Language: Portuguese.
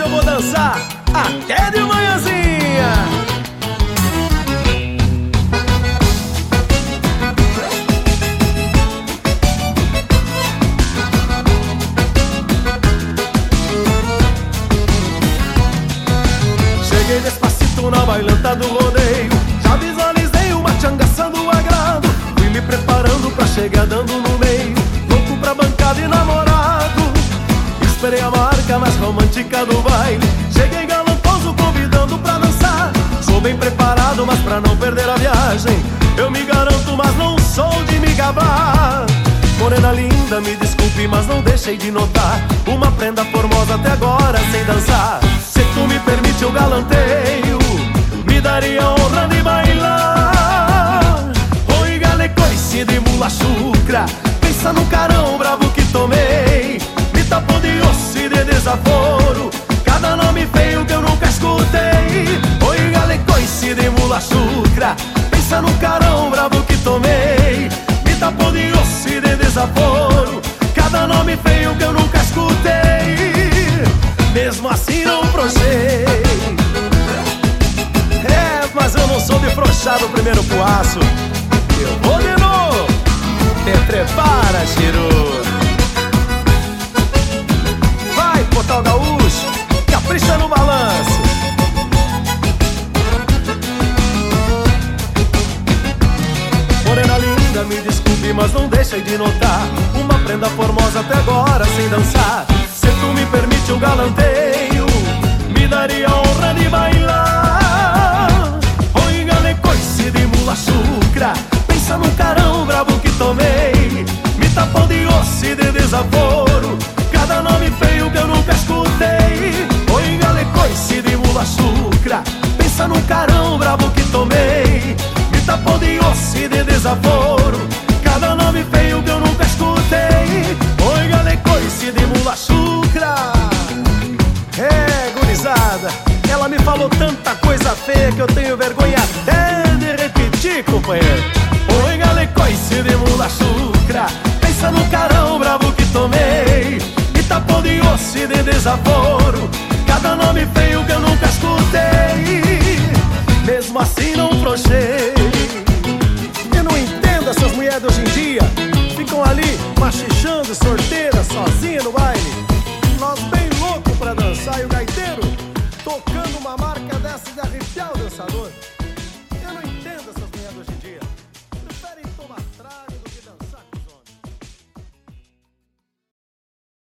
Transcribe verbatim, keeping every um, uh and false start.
eu vou dançar até de manhãzinha. Cheguei despacito na bailanta do rodeio, já visualizei uma tchangaça do agrado. Fui me preparando pra chegar dando no meio, louco pra bancada e namorado. Esperei a marca mais romântica do baile, cheguei galantoso convidando pra dançar. Sou bem preparado, mas pra não perder a viagem eu me garanto, mas não sou de me gabar. Morena linda, me desculpe, mas não deixei de notar uma prenda formosa até agora sem dançar. Se tu me permite eu galanteio, me daria a honra de bailar. Oi, gale, coice de mula chucra, pensa no carão bravo que tomei. Me tapou de osso e de desaforo, cada nome feio que eu nunca escutei. Oi, gale, coice de mula chucra, pensa no carão bravo que tomei. Me tapou de osso e de desaforo, cada nome feio que eu nunca escutei. Mesmo assim não frouxei. É, mas eu não sou de frouxar no primeiro puaço. Eu vou de novo. Te prepara, Chiru. Vai, Portal Gaúcho, capricha no balanço. Morena linda, me desculpe, mas não deixei de notar uma prenda formosa até agora sem dançar. Se tu me permite eu galanteio, me daria a honra de bailar. Oi, gale, coice de mula chucra, pensa no carão bravo que tomei. Me tapou de osso e de desaforo, cada nome feio que eu nunca escutei. Oi, gale, coice de mula chucra, pensa no carão bravo que tomei. Me tapou de osso e de desaforo, cada nome feio que eu nunca escutei. Oi, gale, coice de mula chucra. É, gurizada, ela me falou tanta coisa feia que eu tenho vergonha até de repetir, companheiro. Oi, gale, coice de mula chucra, pensa no carão bravo que tomei. Me tapou de osso e de desaforo, cada nome feio que eu nunca escutei. Mesmo assim não frouxei. Eu não entendo essas mulheres de hoje em dia, ficam ali machichando, sorteio